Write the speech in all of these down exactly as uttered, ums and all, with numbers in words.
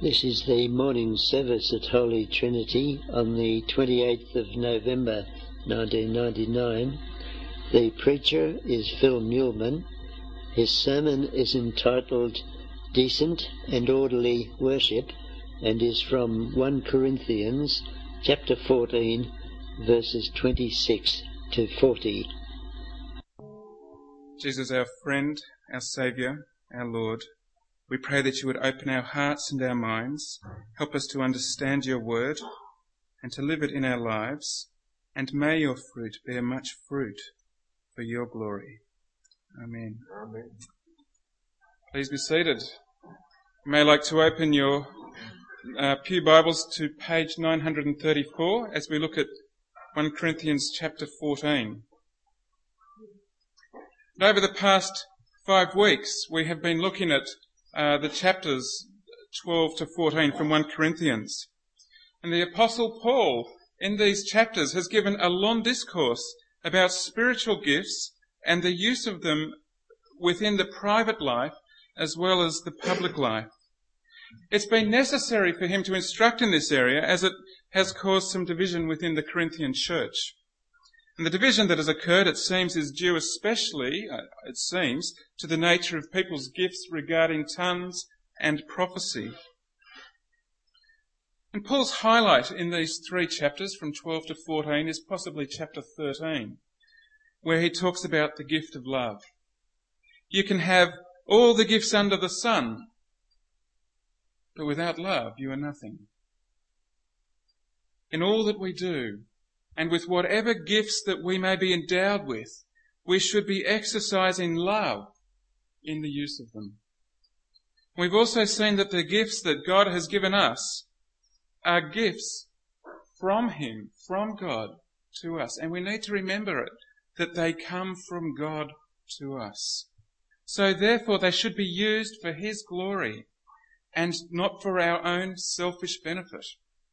This is the morning service at Holy Trinity on the twenty-eighth of November nineteen ninety-nine. The preacher is Phil Newman. His sermon is entitled Decent and Orderly Worship and is from First Corinthians chapter fourteen, verses twenty-six to forty. Jesus, our friend, our Saviour, our Lord, we pray that you would open our hearts and our minds, help us to understand your word and to live it in our lives, and may your fruit bear much fruit for your glory. Amen. Amen. Please be seated. You may like to open your uh, Pew Bibles to page nine hundred thirty-four as we look at First Corinthians chapter fourteen. And over the past five weeks, we have been looking at uh, the chapters twelve to fourteen from First Corinthians. And the Apostle Paul, in these chapters, has given a long discourse about spiritual gifts and the use of them within the private life as well as the public life. It's been necessary for him to instruct in this area as it has caused some division within the Corinthian church. And the division that has occurred, it seems, is due especially, uh, it seems, to the nature of people's gifts regarding tongues and prophecy. And Paul's highlight in these three chapters, from twelve to fourteen, is possibly chapter thirteen, where he talks about the gift of love. You can have all the gifts under the sun, but without love you are nothing. In all that we do, and with whatever gifts that we may be endowed with, we should be exercising love in the use of them. We've also seen that the gifts that God has given us are gifts from Him, from God to us. And we need to remember it, that they come from God to us. So therefore they should be used for His glory and not for our own selfish benefit.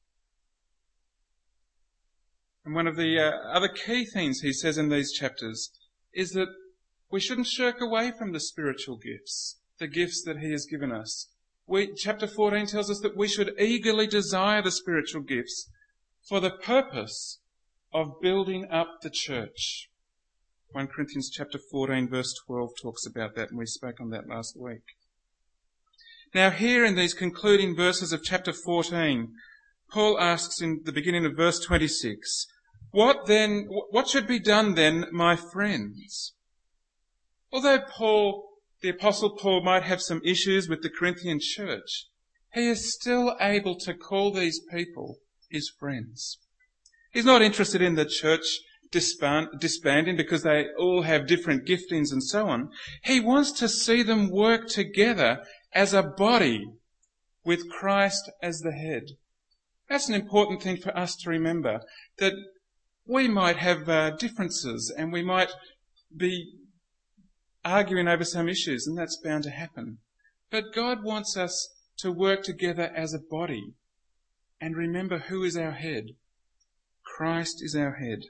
And one of the uh, other key things he says in these chapters is that we shouldn't shirk away from the spiritual gifts, the gifts that he has given us. We, chapter fourteen tells us that we should eagerly desire the spiritual gifts for the purpose of building up the church. First Corinthians chapter fourteen verse twelve talks about that, and we spoke on that last week. Now here in these concluding verses of chapter fourteen, Paul asks in the beginning of verse twenty-six, What then, what should be done then, my friends? Although Paul, the Apostle Paul, might have some issues with the Corinthian church, he is still able to call these people his friends. He's not interested in the church disband, disbanding because they all have different giftings and so on. He wants to see them work together as a body with Christ as the head. That's an important thing for us to remember, that we might have uh, differences and we might be arguing over some issues, and that's bound to happen. But God wants us to work together as a body and remember who is our head. Christ is our head.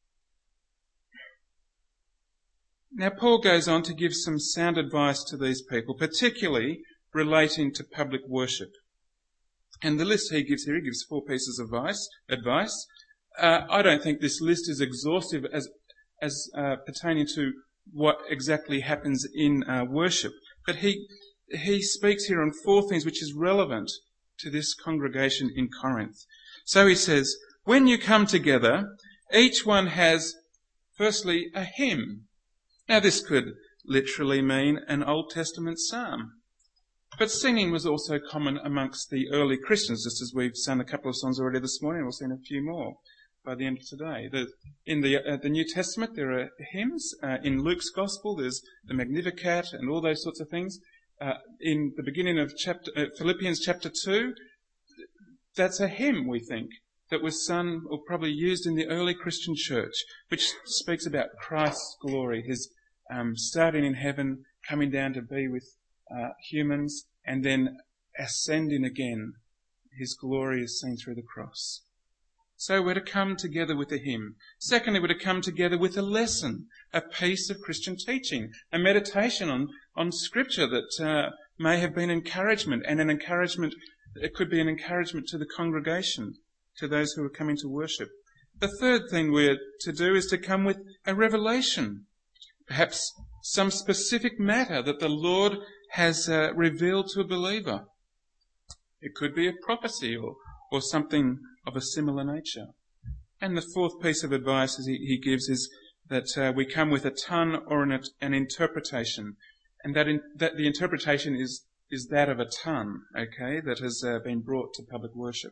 Now Paul goes on to give some sound advice to these people, particularly relating to public worship. And the list he gives here, he gives four pieces of advice. advice. Uh, I don't think this list is exhaustive as as uh, pertaining to what exactly happens in uh, worship. But he he speaks here on four things which is relevant to this congregation in Corinth. So he says, when you come together, each one has, firstly, a hymn. Now this could literally mean an Old Testament psalm. But singing was also common amongst the early Christians, just as we've sung a couple of songs already this morning. We'll sing a few more by the end of today. The, in the, uh, the New Testament, there are hymns. Uh, in Luke's Gospel, there's the Magnificat and all those sorts of things. Uh, in the beginning of chapter, uh, Philippians chapter two, that's a hymn, we think, that was sung or probably used in the early Christian church, which speaks about Christ's glory, his um, starting in heaven, coming down to be with Uh, humans, and then ascending again. His glory is seen through the cross. So we're to come together with a hymn. Secondly, we're to come together with a lesson, a piece of Christian teaching, a meditation on, on Scripture that uh, may have been encouragement, and an encouragement It could be an encouragement to the congregation, to those who are coming to worship. The third thing we're to do is to come with a revelation, perhaps some specific matter that the Lord has uh, revealed to a believer. It could be a prophecy or, or something of a similar nature. And the fourth piece of advice he, he gives is that uh, we come with a ton or an, an interpretation, and that, in, that the interpretation is, is that of a ton, okay, that has uh, been brought to public worship.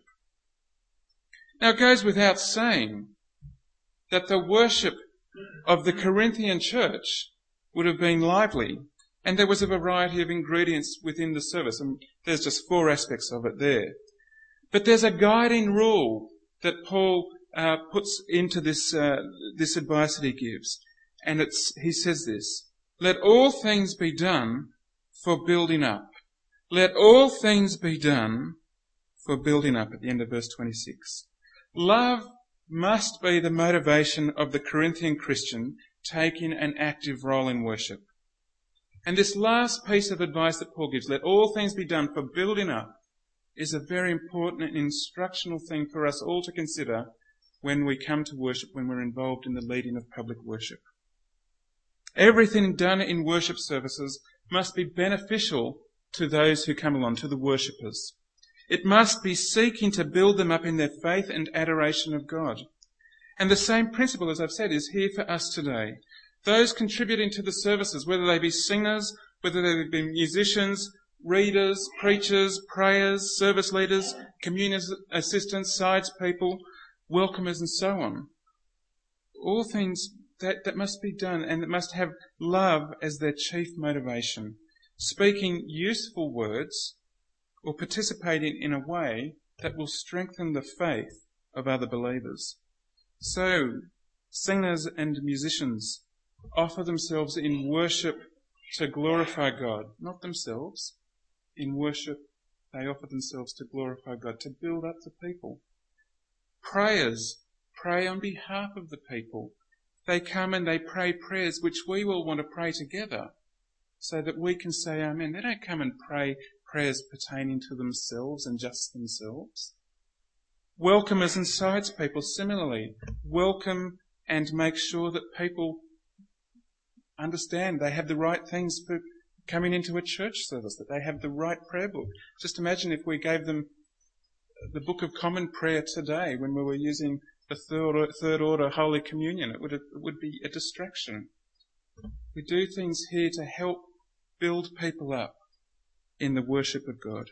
Now it goes without saying that the worship of the Corinthian church would have been lively, and there was a variety of ingredients within the service, and there's just four aspects of it there. But there's a guiding rule that Paul uh, puts into this uh, this advice that he gives, and it's he says this: "Let all things be done for building up. Let all things be done for building up." At the end of verse twenty-six, love must be the motivation of the Corinthian Christian taking an active role in worship. And this last piece of advice that Paul gives, let all things be done for building up, is a very important and instructional thing for us all to consider when we come to worship, when we're involved in the leading of public worship. Everything done in worship services must be beneficial to those who come along, to the worshippers. It must be seeking to build them up in their faith and adoration of God. And the same principle, as I've said, is here for us today. Those contributing to the services, whether they be singers, whether they be musicians, readers, preachers, prayers, service leaders, communion assistants, sides people, welcomers and so on. All things that, that must be done, and that must have love as their chief motivation. Speaking useful words or participating in a way that will strengthen the faith of other believers. So, singers and musicians offer themselves in worship to glorify God, not themselves. In worship, they offer themselves to glorify God, to build up the people. Prayers pray on behalf of the people. They come and they pray prayers which we will want to pray together so that we can say amen. They don't come and pray prayers pertaining to themselves and just themselves. Welcomers and sides people similarly welcome and make sure that people understand they have the right things for coming into a church service, that they have the right prayer book. Just imagine if we gave them the Book of Common Prayer today when we were using the third order, third order Holy Communion. It would, it would be a distraction. We do things here to help build people up in the worship of God.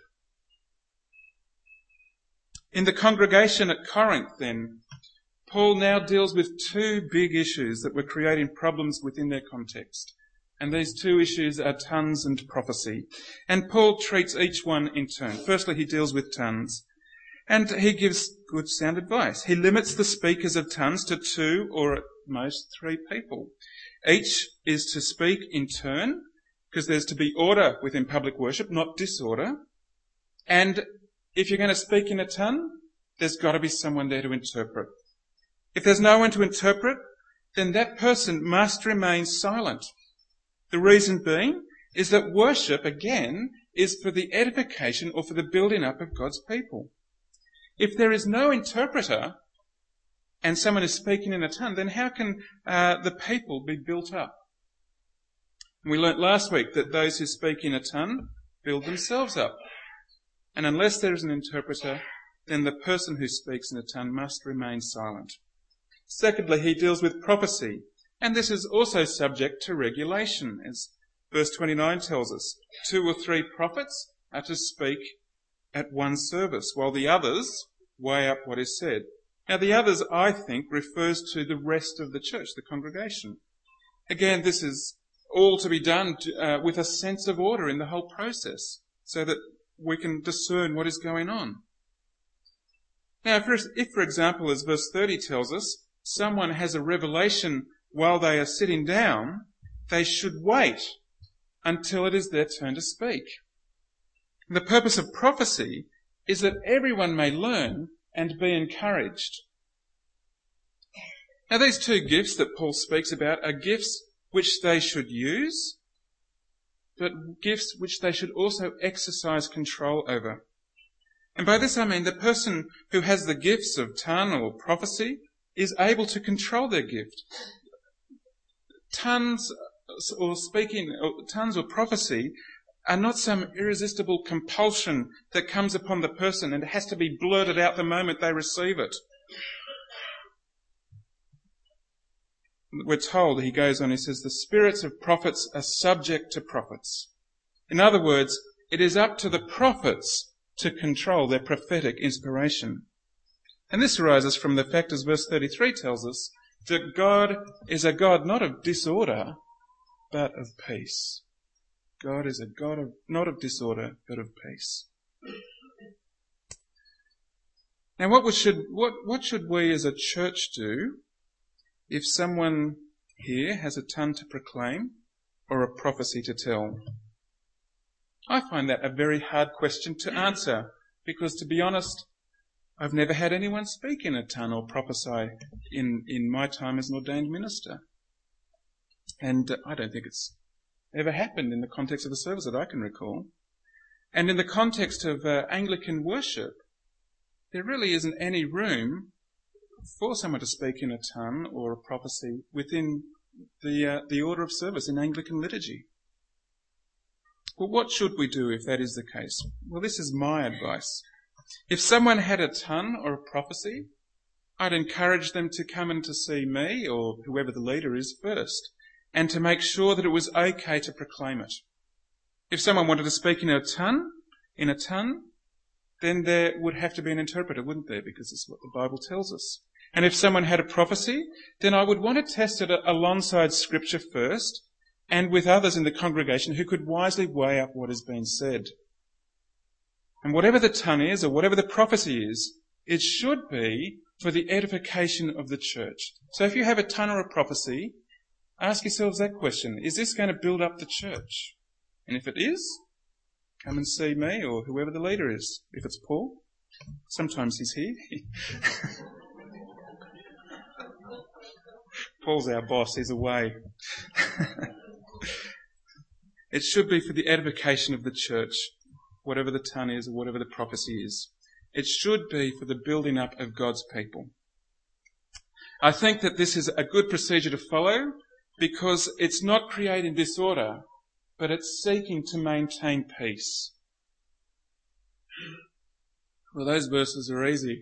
In the congregation at Corinth, then, Paul now deals with two big issues that were creating problems within their context. And these two issues are tongues and prophecy. And Paul treats each one in turn. Firstly, he deals with tongues. And he gives good sound advice. He limits the speakers of tongues to two or at most three people. Each is to speak in turn, because there's to be order within public worship, not disorder. And if you're going to speak in a tongue, there's got to be someone there to interpret. If there's no one to interpret, then that person must remain silent. The reason being is that worship, again, is for the edification or for the building up of God's people. If there is no interpreter and someone is speaking in a tongue, then how can uh, the people be built up? And we learnt last week that those who speak in a tongue build themselves up. And unless there is an interpreter, then the person who speaks in a tongue must remain silent. Secondly, he deals with prophecy. And this is also subject to regulation, as verse twenty-nine tells us. Two or three prophets are to speak at one service, while the others weigh up what is said. Now the others, I think, refers to the rest of the church, the congregation. Again, this is all to be done to, uh, with a sense of order in the whole process, so that we can discern what is going on. Now, if, if for example, as verse thirty tells us, someone has a revelation while they are sitting down, they should wait until it is their turn to speak. The purpose of prophecy is that everyone may learn and be encouraged. Now, these two gifts that Paul speaks about are gifts which they should use, but gifts which they should also exercise control over. And by this I mean the person who has the gifts of tongue or prophecy is able to control their gift. Tongues or speaking, or tongues or prophecy are not some irresistible compulsion that comes upon the person and it has to be blurted out the moment they receive it. We're told, he goes on, he says, the spirits of prophets are subject to prophets. In other words, it is up to the prophets to control their prophetic inspiration. And this arises from the fact, as verse thirty-three tells us, that God is a God not of disorder, but of peace. God is a God of not of disorder, but of peace. Now, what should what what should we as a church do if someone here has a tongue to proclaim or a prophecy to tell? I find that a very hard question to answer because, to be honest, I've never had anyone speak in a tongue or prophesy in, in my time as an ordained minister. And uh, I don't think it's ever happened in the context of a service that I can recall. And in the context of uh, Anglican worship, there really isn't any room for someone to speak in a tongue or a prophecy within the uh, the order of service in Anglican liturgy. Well, what should we do if that is the case? Well, this is my advice. If someone had a tongue or a prophecy, I'd encourage them to come and to see me or whoever the leader is first, and to make sure that it was okay to proclaim it. If someone wanted to speak in a tongue, in a tongue, then there would have to be an interpreter, wouldn't there? Because it's what the Bible tells us. And if someone had a prophecy, then I would want to test it alongside Scripture first, and with others in the congregation who could wisely weigh up what has been said. And whatever the tongue is, or whatever the prophecy is, it should be for the edification of the church. So if you have a tongue or a prophecy, ask yourselves that question. Is this going to build up the church? And if it is, come and see me or whoever the leader is. If it's Paul, sometimes he's here. Paul's our boss, he's away. It should be for the edification of the church, whatever the tongue is or whatever the prophecy is. It should be for the building up of God's people. I think that this is a good procedure to follow because it's not creating disorder, but it's seeking to maintain peace. Well, those verses are easy.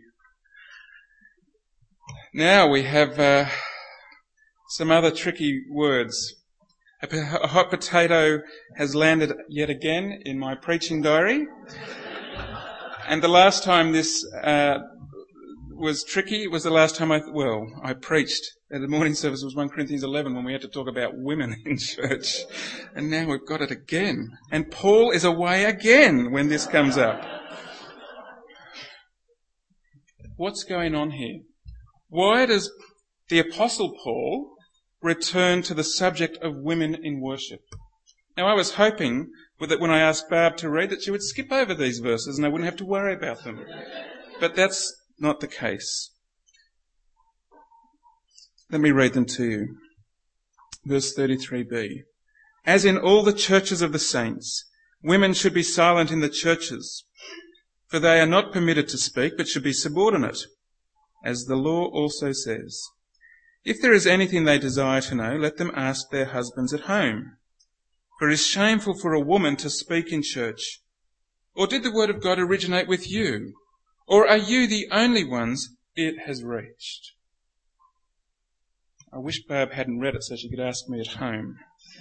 Now we have uh, some other tricky words. A hot potato has landed yet again in my preaching diary. And the last time this uh, was tricky was the last time I, well, I preached at the morning service was First Corinthians eleven when we had to talk about women in church. And now we've got it again. And Paul is away again when this comes up. What's going on here? Why does the Apostle Paul return to the subject of women in worship? Now, I was hoping that when I asked Barb to read that she would skip over these verses and I wouldn't have to worry about them. But that's not the case. Let me read them to you. Verse thirty-three b. As in all the churches of the saints, women should be silent in the churches, for they are not permitted to speak, but should be subordinate, as the law also says. If there is anything they desire to know, let them ask their husbands at home. For it is shameful for a woman to speak in church. Or did the word of God originate with you? Or are you the only ones it has reached? I wish Barb hadn't read it so she could ask me at home.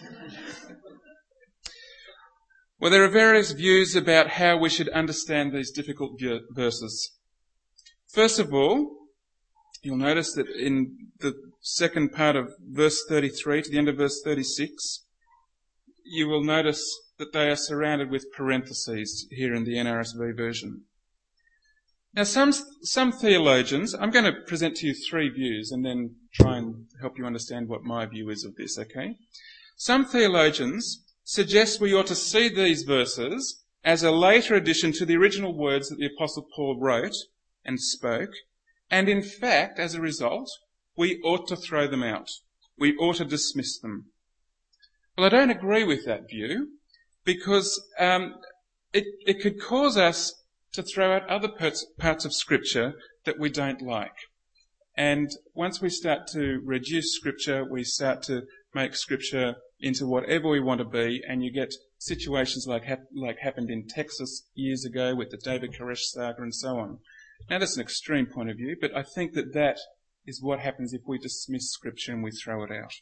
Well, there are various views about how we should understand these difficult verses. First of all, you'll notice that in the second part of verse thirty-three to the end of verse thirty-six, you will notice that they are surrounded with parentheses here in the N R S V version. Now, some some theologians, I'm going to present to you three views and then try and help you understand what my view is of this, okay? Some theologians suggest we ought to see these verses as a later addition to the original words that the Apostle Paul wrote and spoke, and in fact, as a result, we ought to throw them out. We ought to dismiss them. Well, I don't agree with that view because um, it, it could cause us to throw out other parts, parts of Scripture that we don't like. And once we start to reduce Scripture, we start to make Scripture into whatever we want to be, and you get situations like hap- like happened in Texas years ago with the David Koresh saga and so on. Now that's an extreme point of view, but I think that that is what happens if we dismiss Scripture and we throw it out.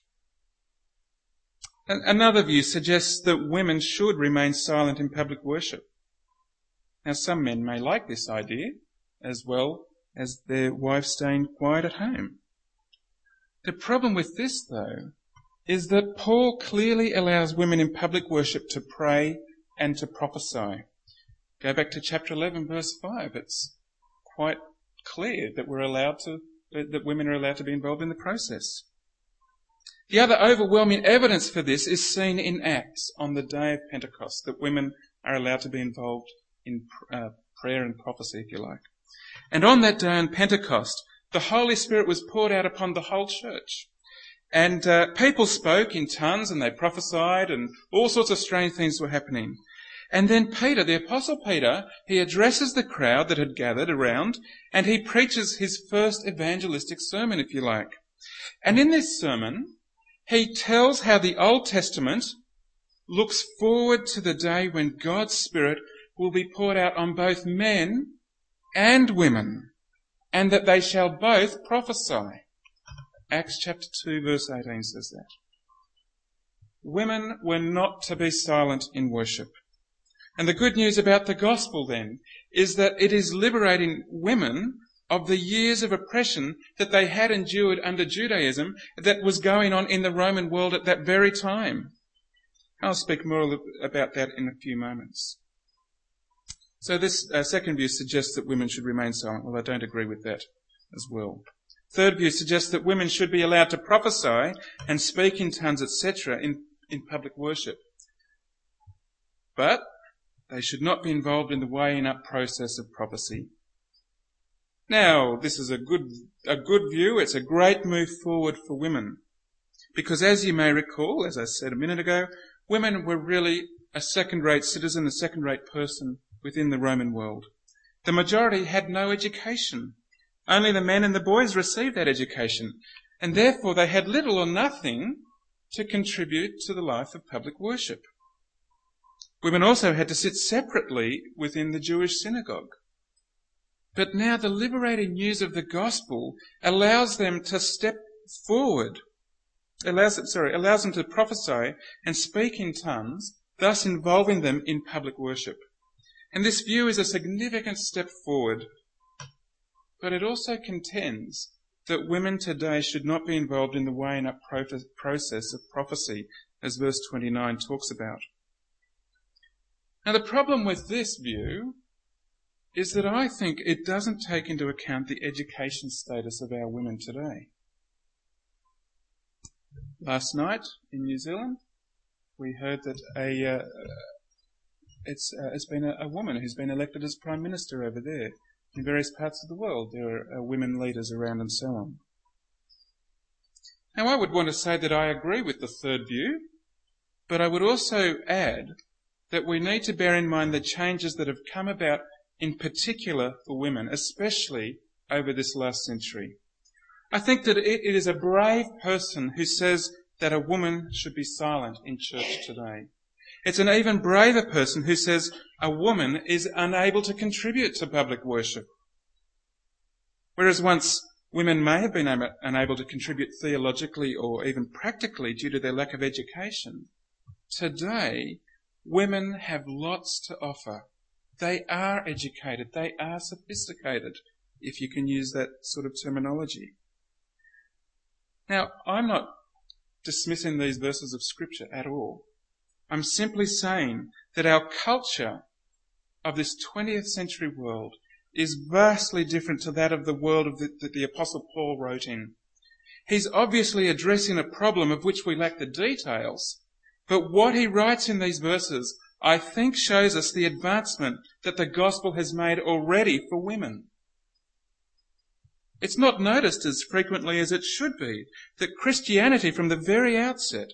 Another view suggests that women should remain silent in public worship. Now some men may like this idea, as well as their wives staying quiet at home. The problem with this, though, is that Paul clearly allows women in public worship to pray and to prophesy. Go back to chapter eleven, verse five. It's quite clear that we're allowed to, that women are allowed to be involved in the process. The other overwhelming evidence for this is seen in Acts on the day of Pentecost, that women are allowed to be involved in uh, prayer and prophecy, if you like. And on that day on Pentecost, the Holy Spirit was poured out upon the whole church. And uh, people spoke in tongues and they prophesied and all sorts of strange things were happening. And then Peter, the Apostle Peter, he addresses the crowd that had gathered around and he preaches his first evangelistic sermon, if you like. And in this sermon, he tells how the Old Testament looks forward to the day when God's Spirit will be poured out on both men and women, and that they shall both prophesy. Acts chapter two, verse eighteen says that. Women were not to be silent in worship. And the good news about the gospel then is that it is liberating women of the years of oppression that they had endured under Judaism that was going on in the Roman world at that very time. I'll speak more about that in a few moments. So this uh, second view suggests that women should remain silent. Well, I don't agree with that as well. Third view suggests that women should be allowed to prophesy and speak in tongues, et cetera in, in public worship. But they should not be involved in the weighing up process of prophecy. Now, this is a good, a good view. It's a great move forward for women. Because as you may recall, as I said a minute ago, women were really a second-rate citizen, a second-rate person within the Roman world. The majority had no education. Only the men and the boys received that education. And therefore they had little or nothing to contribute to the life of public worship. Women also had to sit separately within the Jewish synagogue. But now the liberating news of the gospel allows them to step forward, allows them, sorry, allows them to prophesy and speak in tongues, thus involving them in public worship. And this view is a significant step forward, but it also contends that women today should not be involved in the weighing up process of prophecy, as verse twenty-nine talks about. Now the problem with this view is that I think it doesn't take into account the education status of our women today. Last night in New Zealand, we heard that a uh, it's uh, it's been a, a woman who's been elected as Prime Minister over there. In various parts of the world, there are uh, women leaders around and so on. Now, I would want to say that I agree with the third view, but I would also add that we need to bear in mind the changes that have come about in particular for women, especially over this last century. I think that it is a brave person who says that a woman should be silent in church today. It's an even braver person who says a woman is unable to contribute to public worship. Whereas once women may have been unable to contribute theologically or even practically due to their lack of education, today women have lots to offer. They are educated. They are sophisticated, if you can use that sort of terminology. Now, I'm not dismissing these verses of Scripture at all. I'm simply saying that our culture of this twentieth century world is vastly different to that of the world of the, that the Apostle Paul wrote in. He's obviously addressing a problem of which we lack the details, but what he writes in these verses, I think, shows us the advancement that the gospel has made already for women. It's not noticed as frequently as it should be that Christianity from the very outset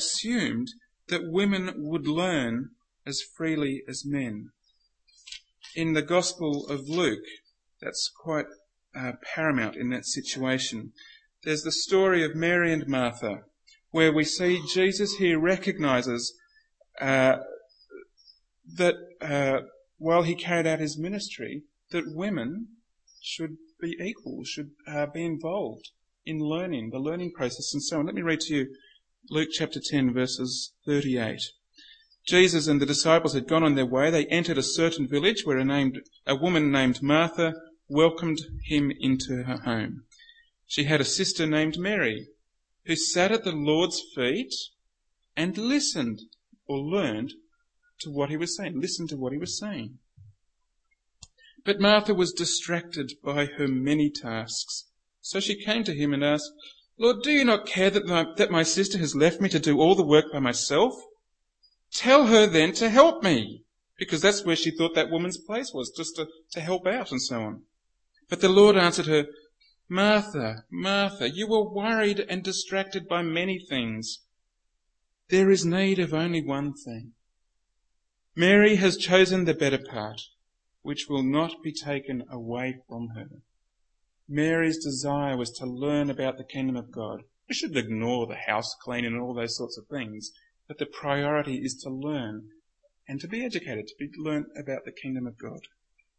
assumed that women would learn as freely as men. in the Gospel of Luke, that's quite uh, paramount in that situation. There's the story of Mary and Martha, where we see Jesus here recognises uh, that uh, while he carried out his ministry, that women should be equal, should uh, be involved in learning, the learning process and so on. Let me read to you Luke chapter ten, verses thirty-eight. Jesus and the disciples had gone on their way. They entered a certain village where a, named, a woman named Martha welcomed him into her home. She had a sister named Mary, who sat at the Lord's feet and listened or learned to what he was saying, listened to what he was saying. But Martha was distracted by her many tasks. So she came to him and asked, "Lord, do you not care that my, that my sister has left me to do all the work by myself? Tell her then to help me." Because that's where she thought that woman's place was, just to, to help out and so on. But the Lord answered her, "Martha, Martha, you are worried and distracted by many things. There is need of only one thing. Mary has chosen the better part, which will not be taken away from her." Mary's desire was to learn about the kingdom of God. We shouldn't ignore the house cleaning and all those sorts of things, but the priority is to learn and to be educated, to be learn about the kingdom of God.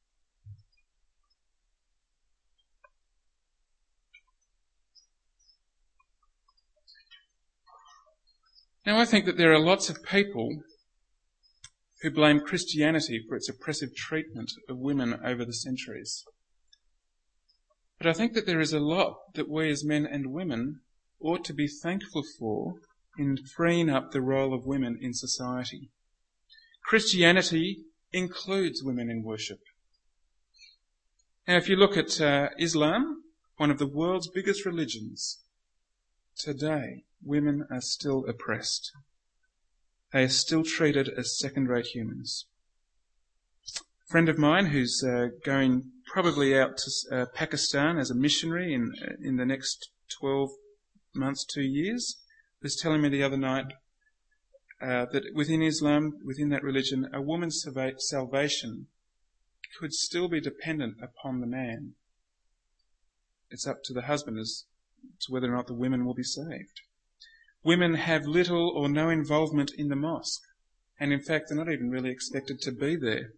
Now, I think that there are lots of people who blame Christianity for its oppressive treatment of women over the centuries. But I think that there is a lot that we as men and women ought to be thankful for in freeing up the role of women in society. Christianity includes women in worship. Now, if you look at uh, Islam, one of the world's biggest religions, today women are still oppressed. They are still treated as second-rate humans. A friend of mine who's uh, going probably out to uh, Pakistan as a missionary in in the next twelve months, two years, was telling me the other night uh, that within Islam, within that religion, a woman's salvation could still be dependent upon the man. It's up to the husband as to whether or not the women will be saved. Women have little or no involvement in the mosque, and in fact they're not even really expected to be there.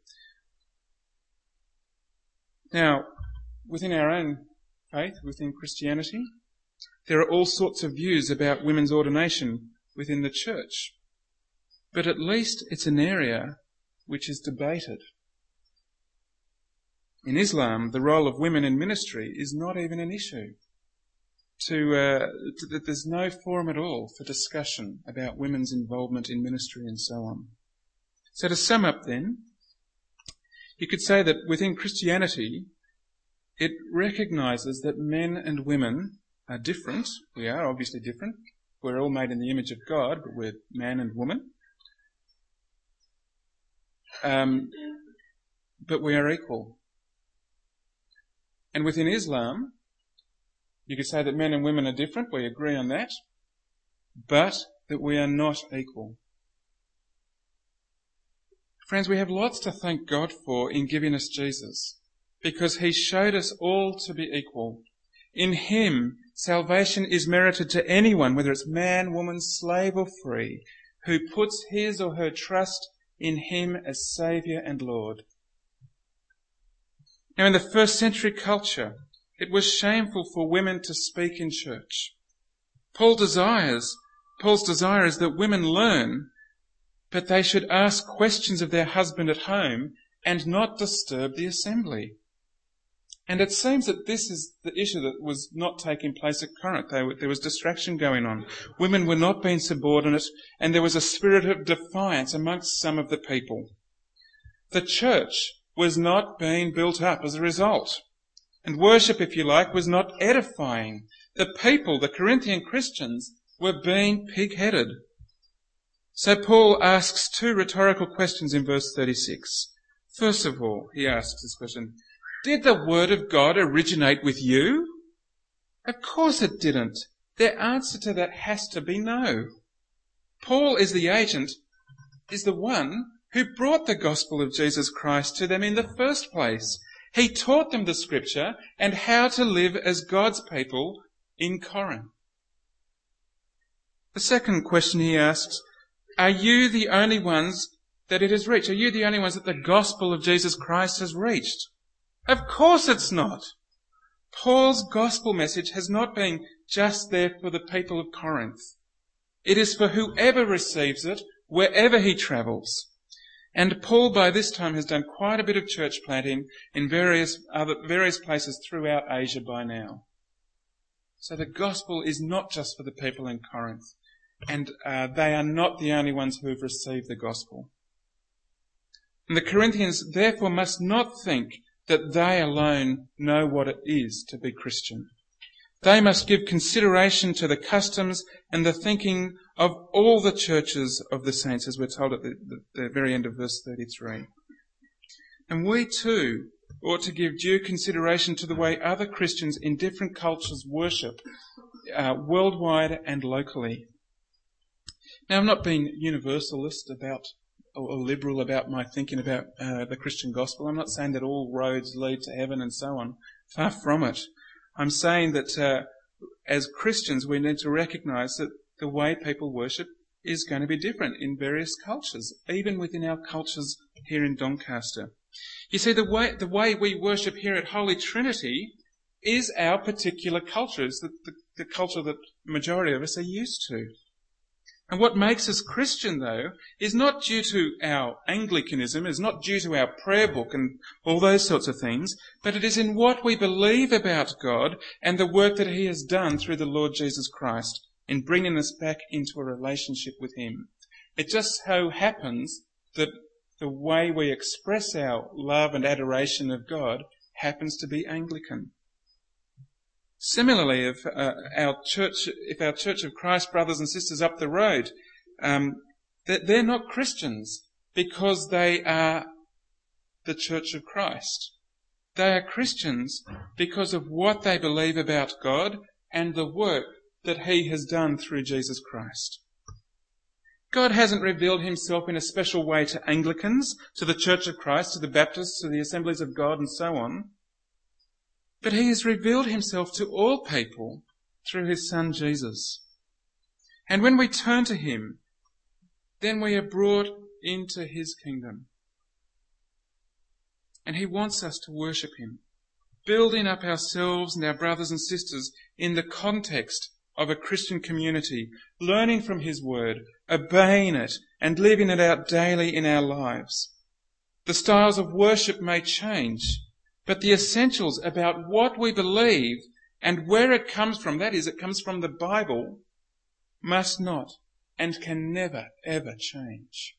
Now, within our own faith, within Christianity, there are all sorts of views about women's ordination within the church, but at least it's an area which is debated. In Islam, the role of women in ministry is not even an issue. To, uh, to, there's no forum at all for discussion about women's involvement in ministry and so on. So to sum up then, you could say that within Christianity, it recognises that men and women are different. We are obviously different. We're all made in the image of God, but we're man and woman. Um, but we are equal. And within Islam, you could say that men and women are different. We agree on that. But that we are not equal. Friends, we have lots to thank God for in giving us Jesus, because he showed us all to be equal. In him, salvation is merited to anyone, whether it's man, woman, slave or free, who puts his or her trust in him as Saviour and Lord. Now, in the first century culture, it was shameful for women to speak in church. Paul desires, Paul's desire is that women learn, but they should ask questions of their husband at home and not disturb the assembly. And it seems that this is the issue that was not taking place at Corinth. There was distraction going on. Women were not being subordinate, and there was a spirit of defiance amongst some of the people. The church was not being built up as a result. And worship, if you like, was not edifying. The people, the Corinthian Christians, were being pig-headed. So Paul asks two rhetorical questions in verse thirty-six. First of all, he asks this question, did the word of God originate with you? Of course it didn't. Their answer to that has to be no. Paul is the agent, is the one who brought the gospel of Jesus Christ to them in the first place. He taught them the scripture and how to live as God's people in Corinth. The second question he asks, are you the only ones that it has reached? Are you the only ones that the gospel of Jesus Christ has reached? Of course it's not. Paul's gospel message has not been just there for the people of Corinth. It is for whoever receives it, wherever he travels. And Paul by this time has done quite a bit of church planting in various other various places throughout Asia by now. So the gospel is not just for the people in Corinth, and uh, they are not the only ones who have received the gospel. And the Corinthians therefore must not think that they alone know what it is to be Christian. They must give consideration to the customs and the thinking of all the churches of the saints, as we're told at the, the, the very end of verse thirty-three. And we too ought to give due consideration to the way other Christians in different cultures worship, uh, worldwide and locally. Now, I'm not being universalist about or liberal about my thinking about uh, the Christian gospel. I'm not saying that all roads lead to heaven and so on. Far from it. I'm saying that uh, as Christians we need to recognise that the way people worship is going to be different in various cultures, even within our cultures here in Doncaster. You see, the way the way we worship here at Holy Trinity is our particular culture. It's the, the, the culture that the majority of us are used to. And what makes us Christian, though, is not due to our Anglicanism, is not due to our prayer book and all those sorts of things, but it is in what we believe about God and the work that he has done through the Lord Jesus Christ in bringing us back into a relationship with him. It just so happens that the way we express our love and adoration of God happens to be Anglican. Similarly, if uh, our church, if our Church of Christ brothers and sisters up the road, um, that they're not Christians because they are the Church of Christ. They are Christians because of what they believe about God and the work that he has done through Jesus Christ. God hasn't revealed himself in a special way to Anglicans, to the Church of Christ, to the Baptists, to the Assemblies of God and so on. But he has revealed himself to all people through his Son Jesus. And when we turn to him, then we are brought into his kingdom. And he wants us to worship him, building up ourselves and our brothers and sisters in the context of a Christian community, learning from his word, obeying it, and living it out daily in our lives. The styles of worship may change, but the essentials about what we believe and where it comes from, that is, it comes from the Bible, must not and can never, ever change.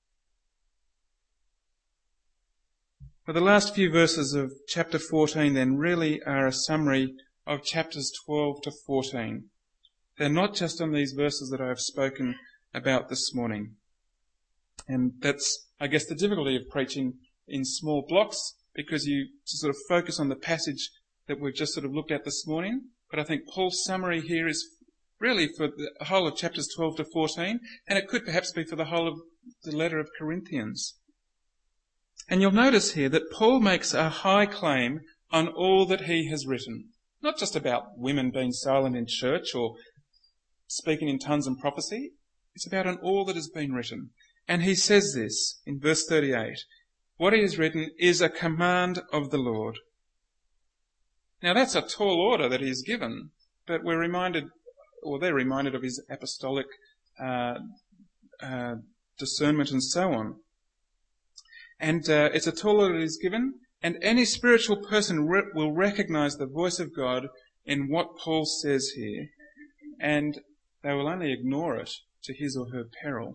Well, the last few verses of chapter fourteen then really are a summary of chapters twelve to fourteen. They're not just on these verses that I have spoken about this morning. And that's, I guess, the difficulty of preaching in small blocks, because you sort of focus on the passage that we've just sort of looked at this morning. But I think Paul's summary here is really for the whole of chapters twelve to fourteen, and it could perhaps be for the whole of the letter of Corinthians. And you'll notice here that Paul makes a high claim on all that he has written. Not just about women being silent in church or speaking in tongues and prophecy. It's about on all that has been written. And he says this in verse thirty-eight. What he has written is a command of the Lord. Now that's a tall order that he has given, but we're reminded, or they're reminded of his apostolic uh, uh, discernment and so on. And uh, it's a tall order that he's given, and any spiritual person re- will recognize the voice of God in what Paul says here, and they will only ignore it to his or her peril.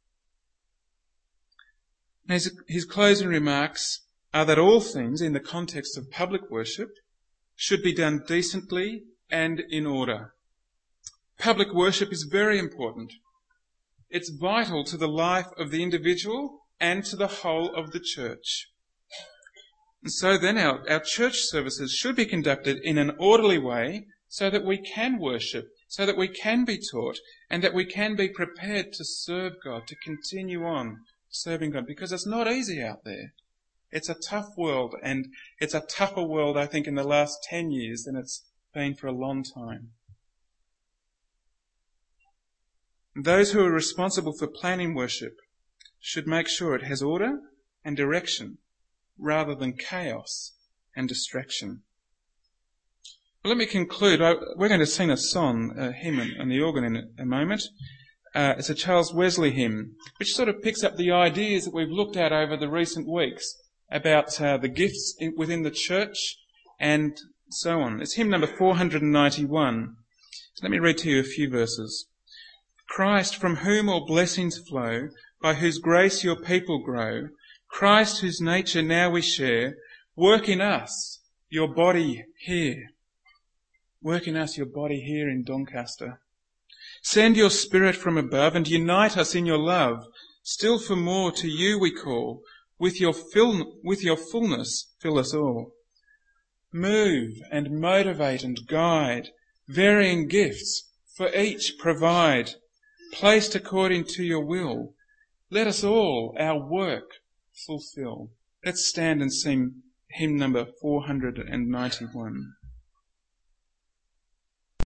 His, his closing remarks are that all things in the context of public worship should be done decently and in order. Public worship is very important. It's vital to the life of the individual and to the whole of the church. And so then our, our church services should be conducted in an orderly way so that we can worship, so that we can be taught, and that we can be prepared to serve God, to continue on serving God, because it's not easy out there. It's a tough world, and it's a tougher world, I think, in the last ten years than it's been for a long time. Those who are responsible for planning worship should make sure it has order and direction rather than chaos and distraction. Well, let me conclude. We're going to sing a song, a hymn on the organ in a moment. Uh, it's a Charles Wesley hymn, which sort of picks up the ideas that we've looked at over the recent weeks about uh, the gifts in, within the church and so on. It's hymn number four hundred ninety-one. So let me read to you a few verses. Christ, from whom all blessings flow, by whose grace your people grow, Christ, whose nature now we share, work in us your body here. Work in us your body here in Doncaster. Send your Spirit from above and unite us in your love. Still for more to you we call. With your fill, with your fullness fill us all. Move and motivate and guide. Varying gifts for each provide. Placed according to your will. Let us all our work fulfill. Let's stand and sing hymn number four hundred ninety-one.